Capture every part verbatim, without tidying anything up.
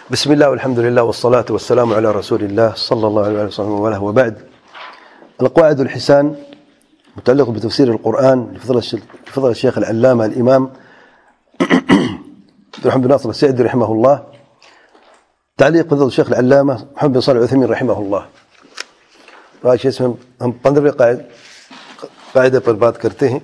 بسم الله والحمد لله والصلاة والسلام على رسول الله صلى الله عليه وسلم. وبعد، القواعد الحسان متعلق بتفسير القرآن لفضل الشيخ العلامة الإمام محمد بن ناصر السعدي رحمه الله. تعليق فضل الشيخ العلامة محمد بن صالح العثيمين رحمه الله. راجع اسمه ہم پندرہویں قاعد قاعدے پر بات کرتے ہیں.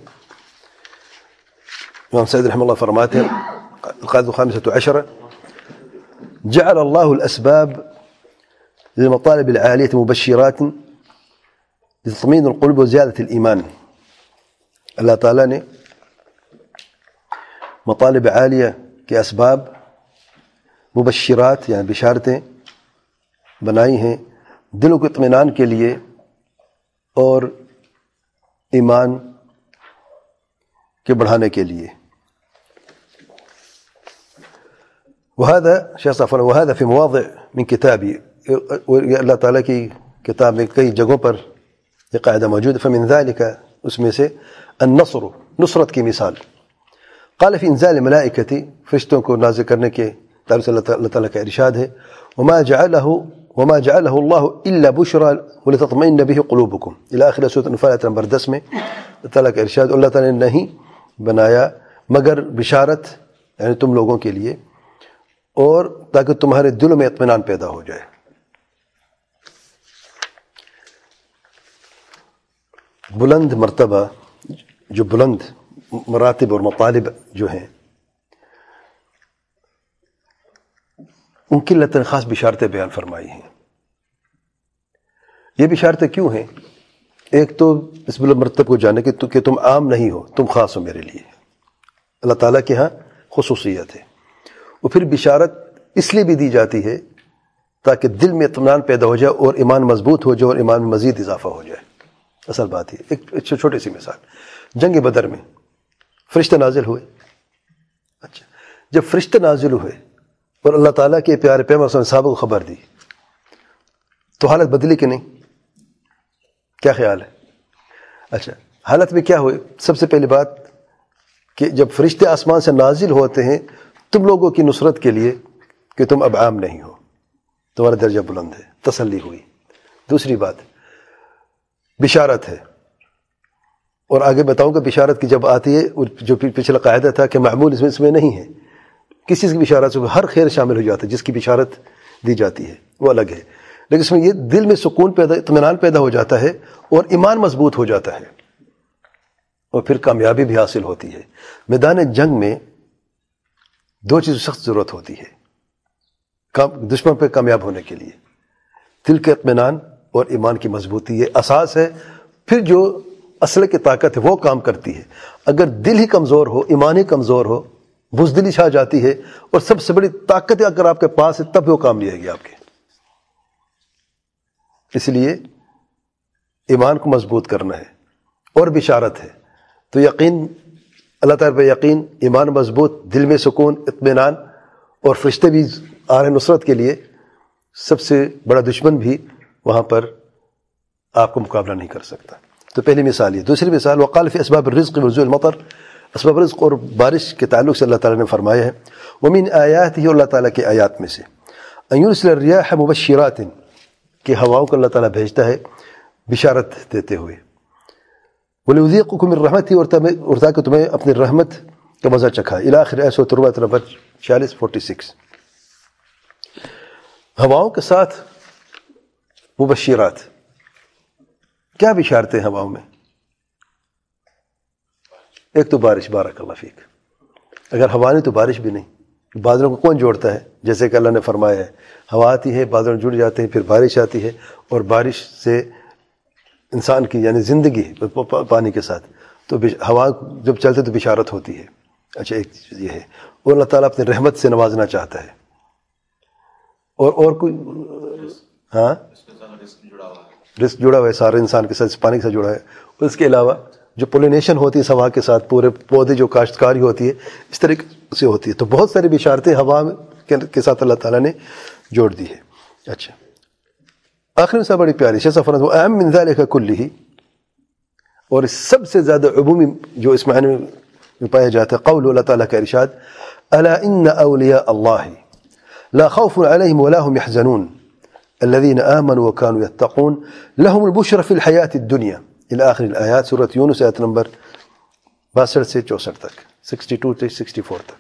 امام سعدي رحمه الله فرماته القاعدة الخامسة عشرة: جعل الله الأسباب للمطالب العالية مبشرات لتطمين القلوب وزيادة الإيمان. اللہ تعالیٰ نے مطالب عالیہ کے اسباب مبشرات یعنی بشارتیں بنائی ہیں دلوں کو اطمینان کے لیے اور ایمان کے بڑھانے کے لیے. وهذا شیخ صاحب وهذا في مواضع من کتابی، اللہ تعالیٰ کی کتاب میں کئی جگہوں پر یہ قاعدہ موجود ہے. فمن ذلك، اس میں سے النصر، نصرت کی مثال. قال في انزال الملائکتی، فرشتوں کو نازل کرنے کے تعلق سے اللہ تعالیٰ کا ارشاد ہے. وما جعله وما جعله الله الا بشرى ولتطمئن به قلوبكم الى اخر سورۃ الانفال نمبر دس میں اللہ تعالیٰ کا ارشاد. اللہ تعالیٰ نے نہیں بنایا مگر بشارت یعنی تم لوگوں کے لیے اور تاکہ تمہارے دلوں میں اطمینان پیدا ہو جائے. بلند مرتبہ جو بلند مراتب اور مطالب جو ہیں ان کی اللہ تعالیٰ نے خاص بشارتیں بیان فرمائی ہیں. یہ بشارتیں کیوں ہیں؟ ایک تو اس بلند مرتبہ کو جانے کہ تم عام نہیں ہو، تم خاص ہو میرے لیے. اللہ تعالیٰ کے ہاں خصوصیت ہے. اور پھر بشارت اس لیے بھی دی جاتی ہے تاکہ دل میں اطمینان پیدا ہو جائے اور ایمان مضبوط ہو جائے اور ایمان میں مزید اضافہ ہو جائے. اصل بات ہے. ایک چھوٹی سی مثال، جنگ بدر میں فرشتے نازل ہوئے. اچھا، جب فرشتے نازل ہوئے اور اللہ تعالیٰ کے پیارے پیغمبر صلی اللہ علیہ وسلم کو خبر دی تو حالت بدلی کہ نہیں؟ کیا خیال ہے؟ اچھا، حالت میں کیا ہوئے؟ سب سے پہلی بات کہ جب فرشتے آسمان سے نازل ہوتے ہیں تم لوگوں کی نصرت کے لیے کہ تم اب عام نہیں ہو، تمہارا درجہ بلند ہے، تسلی ہوئی. دوسری بات بشارت ہے. اور آگے بتاؤں کہ بشارت کی جب آتی ہے جو پچھلا قاعدہ تھا کہ معمول اس میں اس میں نہیں ہے، کسی چیز کی بشارت سے ہر خیر شامل ہو جاتا ہے. جس کی بشارت دی جاتی ہے وہ الگ ہے، لیکن اس میں یہ دل میں سکون پیدا اطمینان پیدا ہو جاتا ہے اور ایمان مضبوط ہو جاتا ہے اور پھر کامیابی بھی حاصل ہوتی ہے. میدان جنگ میں دو چیزوں سخت ضرورت ہوتی ہے دشمن پہ کامیاب ہونے کے لیے: دل کے اطمینان اور ایمان کی مضبوطی. یہ اساس ہے. پھر جو اصل کی طاقت ہے وہ کام کرتی ہے. اگر دل ہی کمزور ہو، ایمان ہی کمزور ہو، بزدلی چھا جاتی ہے اور سب سے بڑی طاقت اگر آپ کے پاس ہے تب وہ کام لے گی آپ کے. اس لیے ایمان کو مضبوط کرنا ہے اور بشارت ہے تو یقین اللہ تعالیٰ پہ یقین، ایمان مضبوط، دل میں سکون، اطمینان اور فرشتے بھی آ رہے نصرت کے لیے. سب سے بڑا دشمن بھی وہاں پر آپ کو مقابلہ نہیں کر سکتا. تو پہلی مثال یہ. دوسری مثال وقال فی اسباب الرزق ونزول المطر، اسباب رزق اور بارش کے تعلق سے اللہ تعالیٰ نے فرمایا ہے ومن آیاتہ، اللہ تعالیٰ کے آیات میں سے ان یرسل الریاح مبشرات، کہ ہواؤں کو اللہ تعالیٰ بھیجتا ہے بشارت دیتے ہوئے. وَلِيُذِيقُكُم مِّن رَّحْمَتِهِ، اور تاکہ تمہیں اپنی رحمت کا مزہ چکھائے. الی آخر ایسو تربت نمبر چھیالیس فورٹی سکس. ہواؤں کے ساتھ مبشرات. کیا بشارتیں ہواؤں میں؟ ایک تو بارش، بارک اللہ فیک. اگر ہوا نہیں تو بارش بھی نہیں. بادلوں کو کون جوڑتا ہے؟ جیسے کہ اللہ نے فرمایا ہے ہوا آتی ہے، بادل جڑ جاتے ہیں، پھر بارش آتی ہے اور بارش سے انسان کی یعنی زندگی پانی کے ساتھ. تو ہوا جب چلتے تو بشارت ہوتی ہے. اچھا، ایک چیز یہ ہے. اور اللہ تعالیٰ اپنی رحمت سے نوازنا چاہتا ہے. اور اور کوئی ہاں رزق جڑا ہوا ہے سارے انسان کے ساتھ، پانی کے ساتھ جڑا ہے. اس کے علاوہ جو پولینیشن ہوتی ہے ہوا کے ساتھ، پورے پودے جو کاشتکاری ہوتی ہے اس طریقے سے ہوتی ہے. تو بہت ساری بشارتیں ہوا کے ساتھ اللہ تعالیٰ نے جوڑ دی ہے. اچھا، آخر میں سب بڑی پیاری شیخ صاحب فرماتے ہیں اہم من ذلک کلہ، اور سب سے زیادہ عمومی جو اس معنی میں پایا جاتا ہے قول اللہ تعالیٰ کا ارشاد الا ان اولیاء اللہ لا خوف عليهم ولا هم يحزنون الذين آمنوا وكانوا يتقون لهم البشرى في الحياة الدنيا إلى آخر الآيات. سورة يونس آيات نمبر باسٹھ سے چونسٹھ تک، سکسٹی ٹو سے سکسٹی فور تک.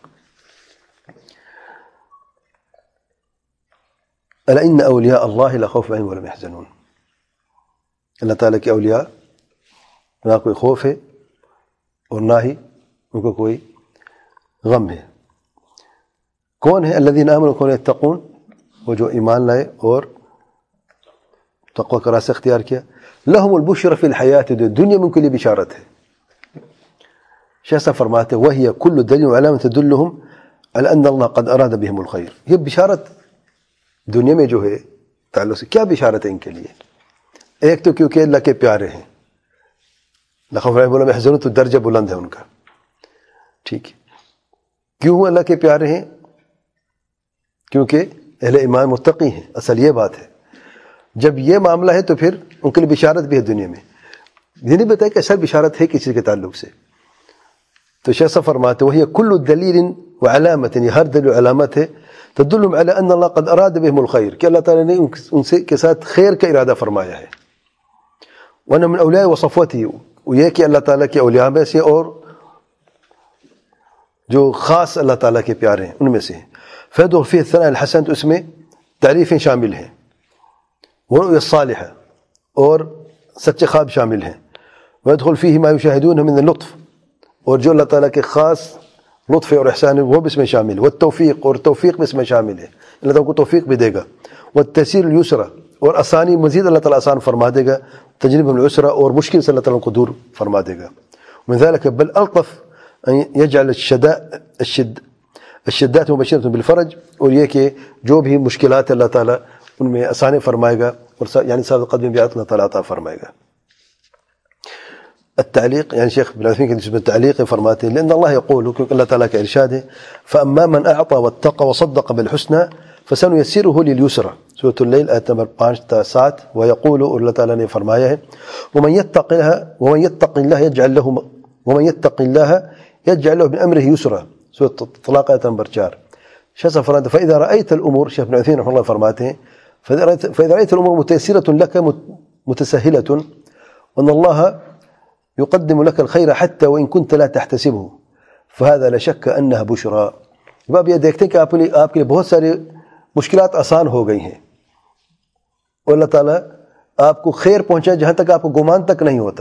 ألا إن أولياء الله لا خوف عليهم ولا هم يحزنون. اللہ تعالیٰ کے اولیاء نہ کوئی خوف ہے اور نہ ہی ان کو کوئی غم ہے. کون ہے الذین آمنوا وکانوا یتقون؟ وہ جو ایمان لائے اور تقوی کا راستہ اختیار کیا. لہم البشرى فی الحیات الدنیا، دنیا میں ان کے لیے بشارت ہے. شیخ صاحب فرماتے ہیں وہی کل دلیل وعلامۃ تدلهم علی ان اللہ قد اراد بهم الخیر. یہ بشارت دنیا میں جو ہے تعلق سے کیا بشارت ہے ان کے لیے؟ ایک تو کیونکہ اللہ کے پیارے ہیں، لا خوف علیہم ولا هم يحزنون، تو درجہ بلند ہے ان کا. ٹھیک ہے. کیوں اللہ کے پیارے ہیں؟ کیونکہ اہل ایمان متقی ہیں. اصل یہ بات ہے. جب یہ معاملہ ہے تو پھر ان کے لیے بشارت بھی ہے دنیا میں. یہ نہیں بتایا کہ اصل بشارت ہے کسی کے تعلق سے. تو شیخ صاحب فرماتے وہی کل دلیل وعلامت، یہ ہر دلیل و علامت ہے تدل علی ان اللہ قد اراد بهم الخیر، کہ اللہ تعالیٰ نے ان سے کے ساتھ خیر کا ارادہ فرمایا ہے. وَأَنَّ مِنْ أَوْلِيَاءِ وَصَفْوَتِهِ، یہ کہ اللہ تعالیٰ کے اولیاء میں سے اور جو خاص اللہ تعالیٰ کے پیارے ہیں ان میں سے ہیں. فَيَدْخُلُ فِيهِ الثَّنَاءُ الْحَسَنُ، تو اس میں تعریفیں شامل ہیں. وَرُؤْيَا الصَّالِحَةِ، اور سچے خواب شامل ہیں. وَيَدْخُلُ فِيهِ مَا يُشَاهِدُونَ مِنَ اللُّطْفِ، اور جو اللہ تعالیٰ کے خاص لطف اور احسان ہے وہ بھی اس میں شامل ہے. والتوفیق، اور توفیق بھی اس میں شامل ہے، اللہ تعالیٰ کو توفیق بھی دے گا. والتيسير اليسرى، اور آسانی مزید اللہ تعالیٰ آسان فرما دے گا. تجنب العسرى، اور مشکل سے اللہ تعالیٰ کو دور فرما دے گا. ومن ذلك بل الطف ان يجعل الشداء الشد الشدات مبشرة بالفرج، اور یہ کہ جو بھی مشکلات اللہ تعالیٰ ان میں آسانی فرمائے گا، اور یعنی سابقات میں بھی اللہ تعالیٰ عطا فرمائے گا. التعلیق، یعنی شیخ ابن عثیمین کے جس میں تعلیق فرماتے ہیں لأن اللہ یقول، کیونکہ اللہ تعالیٰ کا ارشاد ہے فأما من أعطى واتقى وصدق بالحسنى فسنيسره لليسرى. سورۃ اللیل آیت نمبر پانچ تا سات. ويقول، اور اللہ تعالیٰ نے فرمایا ہے ومن يتق الله ومن يتق الله يجعل له ومن يتق الله يجعل له من امره يسرا. سورۃ الطلاق آیت نمبر چار. شیخ فرماتے فإذا رأيت الأمور، شیخ ابن عثیمین رحمہ اللہ فرماتے ہیں فإذا رأيت الأمور متيسرة لك متسهلة وأن الله يقدم لك الخير حتى وإن كنت لا تحتسبه فهذا لا شك أنها بشرى. اب یہ دیکھتے ہیں کہ آپ کے لیے آپ کے لیے بہت سارے مشکلات آسان ہو گئی ہیں، اور اللہ تعالیٰ آپ کو خیر پہنچائے جہاں تک آپ کو گمان تک نہیں ہوتا،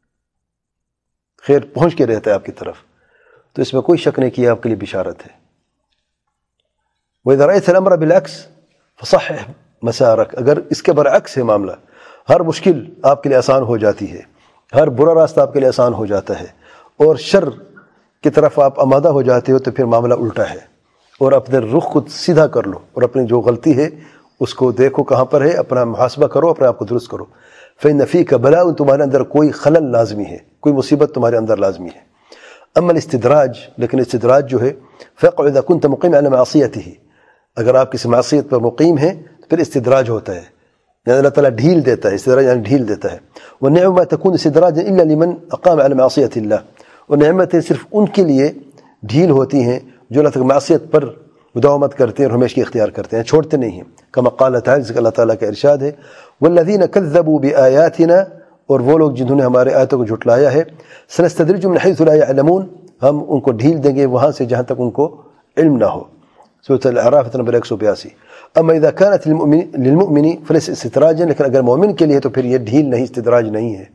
خیر پہنچ کے رہتا ہے آپ کی طرف. تو اس میں کوئی شک نہیں کہ آپ کے لیے بشارت ہے. وإذا رأيت الأمر بالعكس فصحح مسارك، اگر اس کے برعکس ہے معاملہ، ہر مشکل آپ کے لیے آسان ہو جاتی ہے، ہر برا راستہ آپ کے لیے آسان ہو جاتا ہے، اور شر کی طرف آپ آمادہ ہو جاتے ہو، تو پھر معاملہ الٹا ہے. اور اپنے رخ کو سیدھا کر لو، اور اپنی جو غلطی ہے اس کو دیکھو کہاں پر ہے، اپنا محاسبہ کرو، اپنے آپ کو درست کرو. فإن فيك بلاء، تمہارے اندر کوئی خلل لازمی ہے، کوئی مصیبت تمہارے اندر لازمی ہے. اما الاستدراج، لیکن استدراج جو ہے فيقع إذا كنت مقيم على معصيته، اگر آپ کسی معصیت پر مقیم ہیں تو پھر استدراج ہوتا ہے، یعنی اللہ تعالیٰ ڈھیل دیتا ہے. استدراج یعنی ڈھیل دیتا ہے. والنعمة تكون استدراجا إلا لمن أقام على معصية الله، اور نعمتیں صرف ان کے لیے ڈھیل ہوتی ہیں جو اللہ تعالیٰ معصیت پر مداومت کرتے ہیں اور ہمیشہ اختیار کرتے ہیں، چھوڑتے نہیں ہیں. كما قال تعالیٰ، جس کا اللہ تعالیٰ کا ارشاد ہے والذین كذبوا بآیاتنا، اور وہ لوگ جنہوں نے ہمارے آیتوں کو جھٹلایا ہے سنستدرجهم من حيث لا يعلمون، ہم ان کو ڈھیل دیں گے وہاں سے جہاں تک ان کو علم نہ ہو. سورۃ الاعراف نمبر ایک سو بیاسی. اما اذا كانت للمؤمن فليس استدراجا، لیکن اگر مومن کے لیے تو پھر یہ ڈھیل نہیں، استدراج نہیں ہے.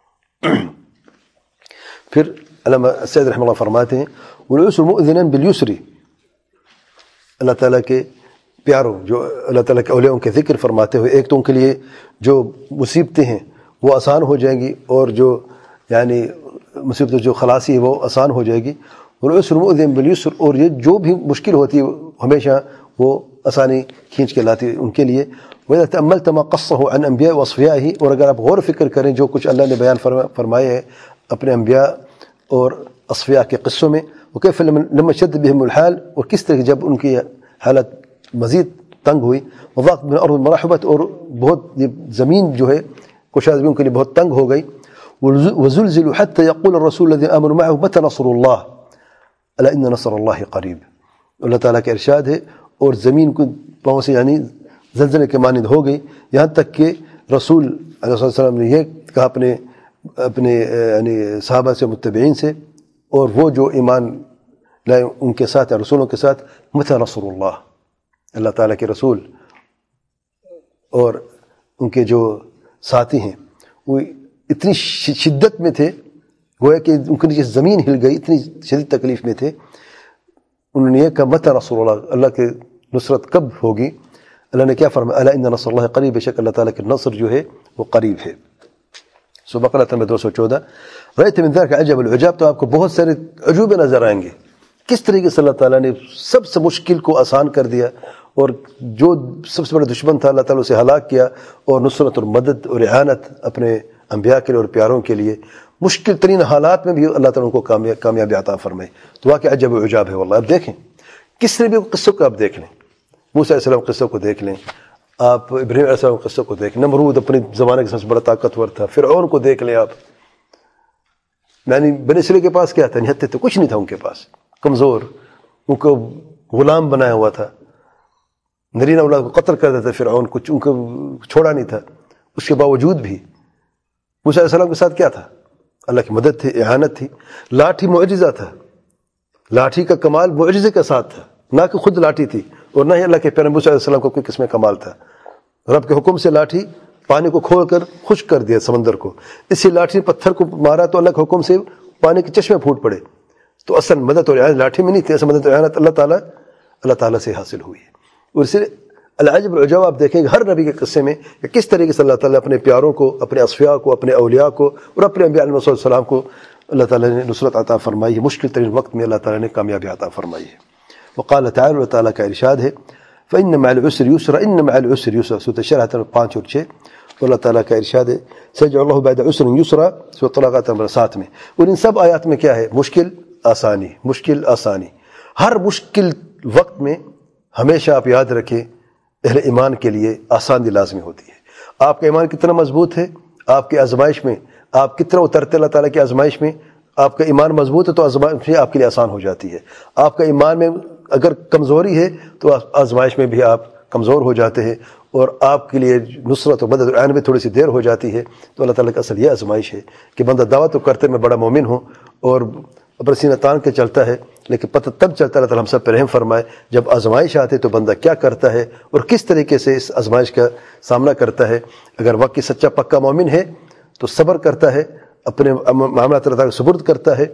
پھر علامہ سید رحمہ اللہ فرماتے ہیں والعسر مؤذنا باليسر، اللہ تعالیٰ کے پیاروں جو اللہ تعالیٰ کے اولیاء کے ذکر فرماتے ہوئے، ایک تو ان کے لیے جو مصیبتیں ہیں وہ آسان ہو جائیں گی، اور جو یعنی مصیبت جو خلاصی ہے وہ آسان ہو جائے گی. والعسر مؤذنا باليسر، اور یہ جو بھی مشکل ہوتی ہے ہمیشہ وہ آسانی کھینچ کے لاتی ہے ان کے لیے. وَإِذَا تَأَمَّلْتَ مَا قَصَّهُ عَنْ أَنْبِيَاءِ وَأَصْفِيَائِهِ، اور اگر آپ غور فکر کریں جو کچھ اللہ نے بیان فرمائے ہے اپنے انبیاء اور اصفیاء کے قصوں میں، وكيف لما شد بهم الحال، اور کس طرح جب ان کی حالت مزید تنگ ہوئی، وضاقت بهم الارض مرحبت، اور بہت زمین جو ہے کشاد بھی ان کے لیے بہت تنگ ہو گئی. وزلزلوا حتى يقول الرسول الذين آمنوا معه متى نصر الله الا ان نصر الله قريب. اللہ تعالیٰ کا ارشاد ہے اور زمین کو پاؤں سے یعنی زلزلے کے مانند ہو گئی، یہاں تک کہ رسول علیہ السلام نے یہ کہا اپنے اپنے یعنی صحابہ سے متبعین سے اور وہ جو ایمان لائے ان کے ساتھ یا رسولوں کے ساتھ، متى نصر اللہ، اللہ تعالیٰ کے رسول اور ان کے جو ساتھی ہیں وہ اتنی شدت میں تھے، گویا کہ ان کے نیچے زمین ہل گئی، اتنی شدید تکلیف میں تھے. انہوں نے یہ کہا متى نصر اللہ، اللہ کی نصرت کب ہوگی؟ اللہ نے کیا فرمایا؟ الا ان نصر اللہ قریب، بے شک اللہ تعالیٰ کے نصر جو ہے وہ قریب ہے. سورہ بقرہ نمبر دو سو چودہ. رأیت من ذلک عجب العجاب، تو آپ کو بہت سارے عجوبے نظر آئیں گے کس طریقے سے اللہ تعالیٰ نے سب سے مشکل کو آسان کر دیا، اور جو سب سے بڑا دشمن تھا اللہ تعالیٰ اسے ہلاک کیا، اور نصرت اور مدد اور اعانت اپنے انبیاء کے لیے اور پیاروں کے لیے مشکل ترین حالات میں بھی اللہ تعالیٰ ان کو کامیابی عطا فرمائے. تو واقعی عجب و عجاب ہے واللہ. اب دیکھیں کس طرح بھی قصوں کو آپ دیکھ لیں، موسیٰ علیہ السلام قصوں کو دیکھ لیں، آپ ابراہیم علیہ السلام قصوں کو دیکھ لیں، نمرود اپنے زمانے کے سب سے بڑا طاقتور تھا، فرعون کو دیکھ لیں آپ. یعنی بنی اسرائیل کے پاس کیا تھا؟ نہتے تھے، کچھ نہیں تھا ان کے پاس، کمزور، ان کو غلام بنایا ہوا تھا، نرینہ اولاد کو قتل کر دیتا فرعون، کچھ ان کو چھوڑا نہیں تھا. اس کے باوجود بھی موسیٰ علیہ السلام کے ساتھ کیا تھا؟ اللہ کی مدد تھی، اعانت تھی. لاٹھی معجزہ تھا، لاٹھی کا کمال معجزے کے ساتھ تھا، نہ کہ خود لاٹھی تھی، اور نہ ہی اللہ کے پیغمبر موسیٰ علیہ السلام کو کوئی قسم کمال تھا. رب کے حکم سے لاٹھی پانی کو کھول کر خشک کر دیا سمندر کو، اسی لاٹھی نے پتھر کو مارا تو اللہ کے حکم سے پانی کے چشمے پھوٹ پڑے. تو اصل مدد اور اعانت لاٹھی میں نہیں تھی، اصل مدد اور اعانت اللہ تعالیٰ اللہ تعالیٰ سے حاصل ہوئی ہے. اور اس لیے العجب العجاب آپ دیکھیں گے ہر نبی کے قصے میں کہ کس طریقے سے اللہ تعالیٰ اپنے پیاروں کو، اپنے اصفیاء کو، اپنے اولیاء کو اور اپنے انبیاء علیہ السلام کو اللہ تعالیٰ نے نصرت عطا فرمائی ہے، مشکل ترین وقت میں اللہ تعالیٰ نے کامیابی عطا فرمائی ہے. وقال تعالی، اللہ تعالیٰ کا ارشاد ہے فإن مع العسر يسرا، ان مع العسر يسرا، سورۃ الشرح پانچ اور چھ. تو اللہ تعالیٰ کا ارشاد ہے سيجعل الله بعد عسر يسرا، سورۃ الطلاق نمبر سات میں. اور ان سب آیات میں کیا ہے؟ مشکل آسانی، مشکل آسانی. ہر مشکل وقت میں ہمیشہ آپ یاد رکھیں اہل ایمان کے لیے آسانی لازمی ہوتی ہے. آپ کا ایمان کتنا مضبوط ہے، آپ کی آزمائش میں آپ کتنا اترتے اللہ تعالیٰ کی آزمائش میں، آپ کا ایمان مضبوط ہے تو آزمائش آپ کے لیے آسان ہو جاتی ہے. آپ کا ایمان میں اگر کمزوری ہے تو آزمائش میں بھی آپ کمزور ہو جاتے ہیں، اور آپ کے لیے نصرت و مدد اور اعانت میں تھوڑی سی دیر ہو جاتی ہے. تو اللہ تعالیٰ کا اصل یہ آزمائش ہے کہ بندہ دعوت تو کرتے میں بڑا مومن ہوں اور اپنا سینہ تان کے چلتا ہے، لیکن پتہ تب چلتا ہے اللہ تعالیٰ ہم سب پہ رحم فرمائے جب آزمائش آتے تو بندہ کیا کرتا ہے اور کس طریقے سے اس آزمائش کا سامنا کرتا ہے. اگر واقعی سچا پکا مومن ہے تو صبر کرتا ہے، اپنے معاملات اللہ تعالیٰ سپرد کرتا ہے،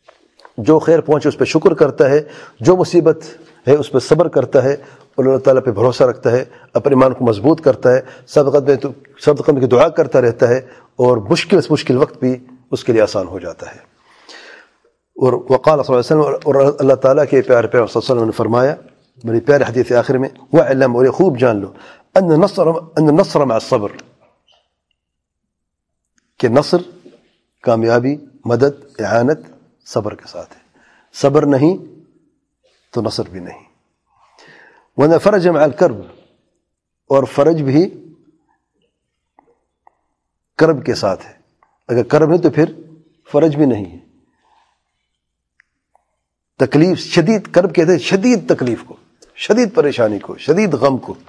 جو خیر پہنچے اس پہ شکر کرتا ہے، جو مصیبت ہے اس پہ صبر کرتا ہے اور اللہ تعالیٰ پہ بھروسہ رکھتا ہے، اپنے ایمان کو مضبوط کرتا ہے، سب قدم تو سب قدم کی دعا کرتا رہتا ہے، اور مشکل سے مشکل وقت بھی اس کے لیے آسان ہو جاتا ہے. اور وقال صلی اللہ علیہ وسلم، اور اللہ تعالیٰ کے پیارے پیغمبر صلی اللہ علیہ وسلم نے فرمایا بڑی پیارے حدیث آخر میں، وَاعْلَمْ، اور یہ خوب جان لو، ان نصر ان نصر مع الصبر، کہ نصر، کامیابی، مدد، اعانت صبر کے ساتھ ہے. صبر نہیں تو نصر بھی نہیں. وَأَنَّ فَرَجَ مع الْكَرْبِ، اور فرج بھی کرب کے ساتھ ہے. اگر کرب نہیں تو پھر فرج بھی نہیں ہے. تکلیف شدید، کرب کہتے ہیں شدید تکلیف کو، شدید پریشانی کو، شدید غم کو.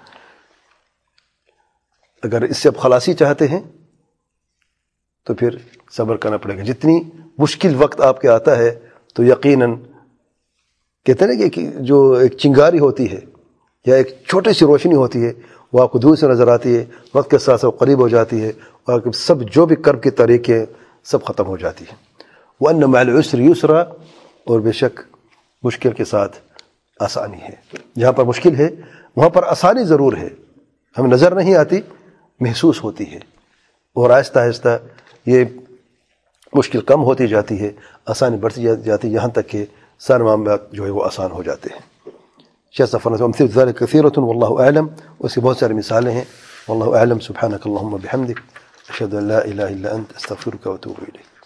اگر اس سے آپ خلاصی چاہتے ہیں تو پھر صبر کرنا پڑے گا. جتنی مشکل وقت آپ کے آتا ہے تو یقیناً کہتے ہیں نا کہ جو ایک چنگاری ہوتی ہے یا ایک چھوٹی سی روشنی ہوتی ہے وہ آپ کو دور سے نظر آتی ہے، وقت کے ساتھ ساتھ قریب ہو جاتی ہے، اور سب جو بھی کرب کی طریقے سب ختم ہو جاتی ہے. وَأَنَّ مَعَ الْعُسْرِ يُسْرًا، اور بے شک مشکل کے ساتھ آسانی ہے. جہاں پر مشکل ہے وہاں پر آسانی ضرور ہے، ہمیں نظر نہیں آتی، محسوس ہوتی ہے، اور آہستہ آہستہ یہ مشکل کم ہوتی جاتی ہے، آسانی بڑھتی جاتی ہے، یہاں تک کہ سارے معاملات جو ہے وہ آسان ہو جاتے ہیں. شیخ صاحب فرماتے ہیں امثلة ذلك كثيرة والله اعلم، اس کی بہت ساری مثالیں ہیں. والله اعلم. سبحانك اللهم وبحمدك، اشهد ان لا اله الا انت، استغفرك واتوب اليك.